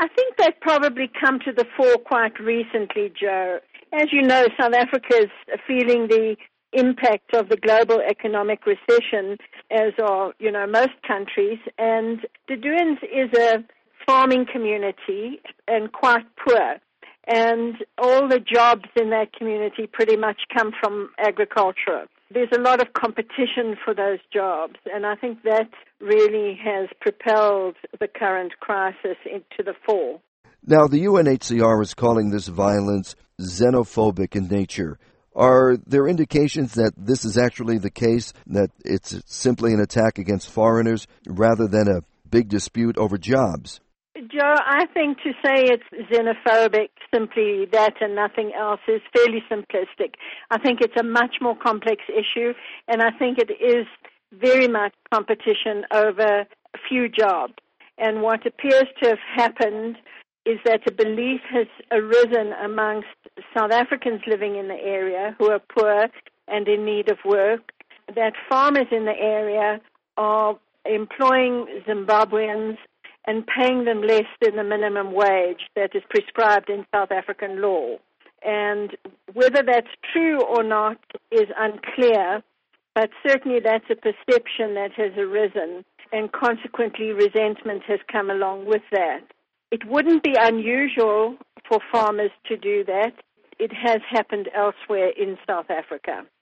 I think they've probably come to the fore quite recently, Joe. As you know, South Africa is feeling the impact of the global economic recession, as are, most countries. And the Duins is a farming community and quite poor. And all the jobs in that community pretty much come from agriculture. There's a lot of competition for those jobs, and I think that really has propelled the current crisis into the fore. Now, the UNHCR is calling this violence xenophobic in nature. Are there indications that this is actually the case, that it's simply an attack against foreigners rather than a big dispute over jobs? Joe, I think to say it's xenophobic, simply that and nothing else, is fairly simplistic. I think it's a much more complex issue, and I think it is very much competition over a few jobs. And what appears to have happened is that a belief has arisen amongst South Africans living in the area who are poor and in need of work, that farmers in the area are employing Zimbabweans and paying them less than the minimum wage that is prescribed in South African law. And whether that's true or not is unclear, but certainly that's a perception that has arisen, and consequently resentment has come along with that. It wouldn't be unusual for farmers to do that. It has happened elsewhere in South Africa.